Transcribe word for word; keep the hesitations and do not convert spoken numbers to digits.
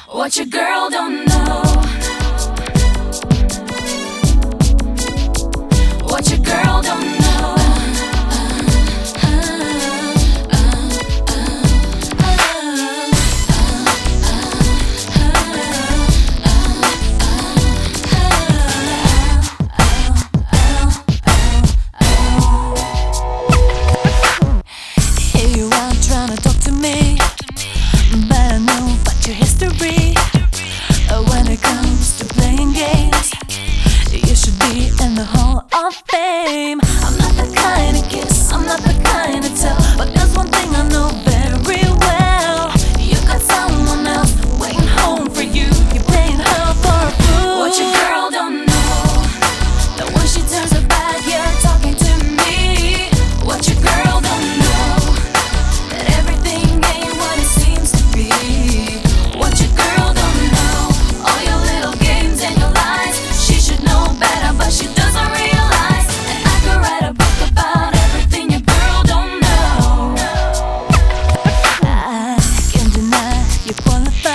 What your girl don't know. What your girl don't know. Here you are trying to talk to me, but I know about your history. When it comes to playing games, you should be in the Hall of Fame. I'm not the kind of kiss, I'm not the kind to tell, but there's one thing I know very well. You got someone else waiting home for you. You're playing her for a fool. What your girl don't know. That when she turns her back, you're talking to me. What your girl don't know. That everything ain't what it seems to be. What your girl don't know. All your little games and your lies. She should know better, but she doesn't realize. And I could write a book about everything your girl don't know. I can't deny your qualifications.